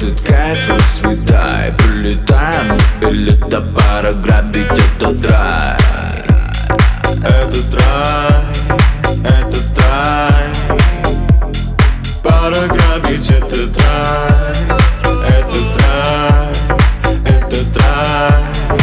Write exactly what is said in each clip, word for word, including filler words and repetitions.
этот кайф расцветай. Прилетаем, билета пара, грабить этот рай. Этот рай, этот рай. Пора грабить этот рай. Этот рай, этот рай.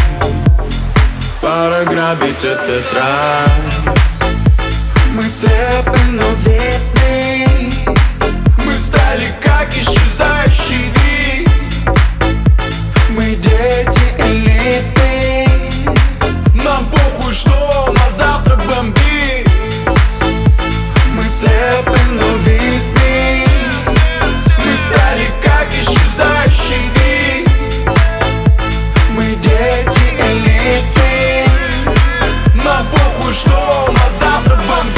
Пора грабить этот рай. Мы слепы, но видны. Мы стали как исчезающий вид. Мы дети элиты. Нам похуй, что на завтра бомбит. Мы слепы, но видны. Мы стали как исчезающий вид. Мы дети элиты. Нам похуй, что на завтра бомбит.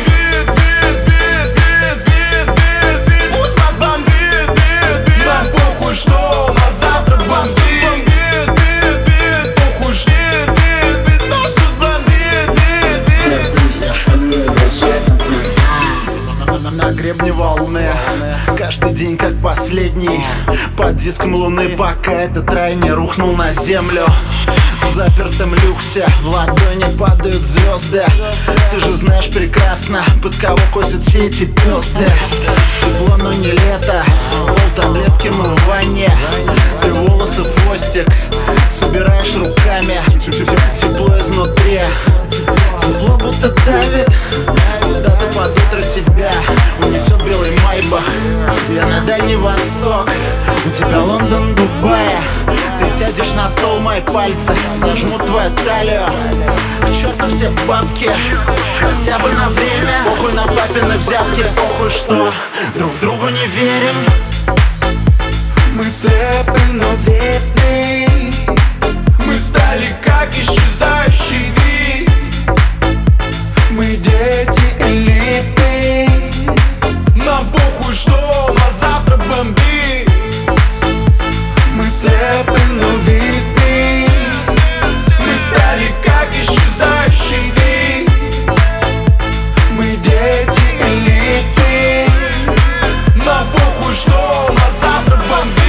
На гребне волны, каждый день как последний. Под диском луны, пока этот рай не рухнул на землю. В запертом люксе в ладони падают звезды. Ты же знаешь прекрасно, под кого косят все эти пёзды. Тепло, но не лето, пол таблетки мы в ванне. Ты волосы в хвостик собираешь руками. Тепло изнутри, тепло будто давит. Куда-то под утро тебя унесет белый майбах. Я на Дальний Восток, у тебя Лондон, Дубай. Ты сядешь на стол, мои пальцы сожмут твою талию. К черту все бабки, хотя бы на время. Похуй на папины взятки, похуй, что друг другу не верим. Мы слепы, но видны. Мы стали как исчезающий вид. Мы дети элиты. Нам похуй, что на завтра бомбит. Мы слепы, но видны. Мы стали как исчезающий вид. Мы дети элиты. Нам похуй, что на завтра бомбит.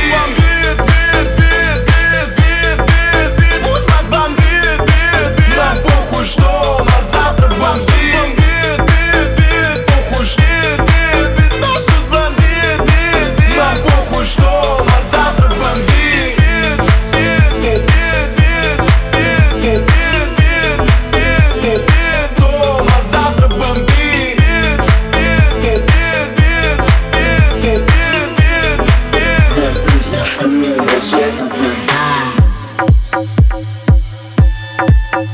Пусть нас бомбит. Нам похуй, что на завтра бомбит. Похуй, что нас тут бомбит. Нам похуй, что на завтра бомбит. Что на завтра бомбит. We'll be right back.